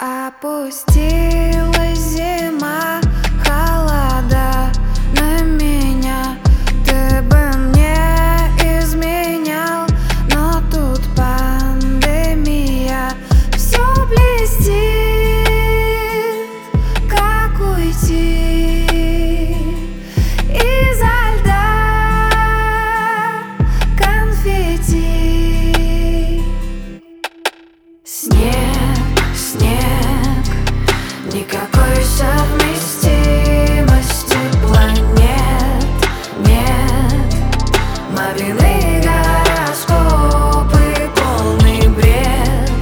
Опустилась зима, холода на меня. Ты бы мне изменял, но тут пандемия. Все блестит, как уйти изо льда конфетти. Снег, никакой совместимости планет нет. Мобильные гороскопы, полный бред.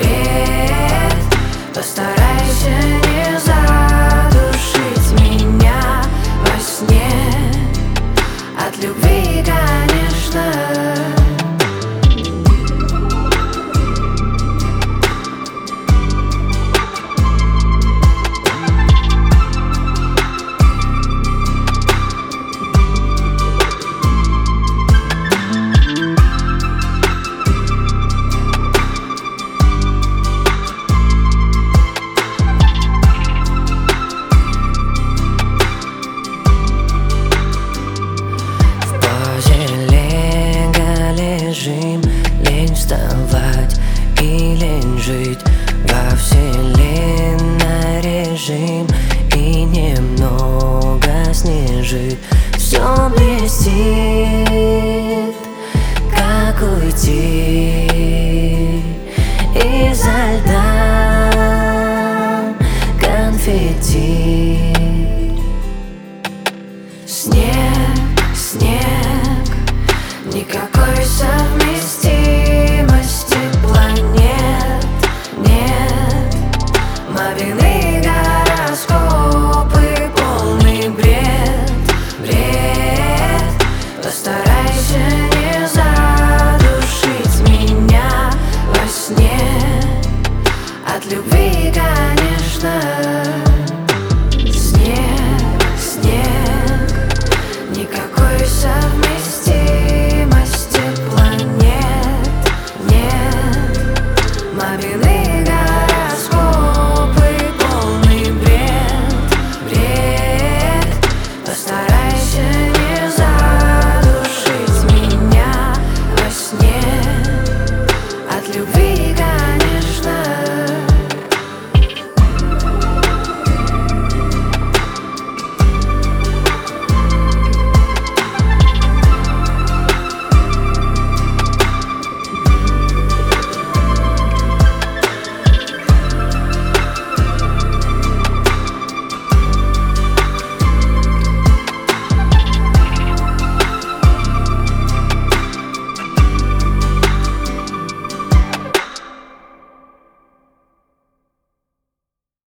Постарайся не задушить меня во сне. От любви, конечно. Лень вставать и лень жить. Во вселенной режим и немного снежит. Все блестит, как уйти изо льда конфетти. Снег, никакой совместимости планет нет. Мобильные гороскопы, полный бред. Постарайся не задушить меня во сне. От любви, конечно.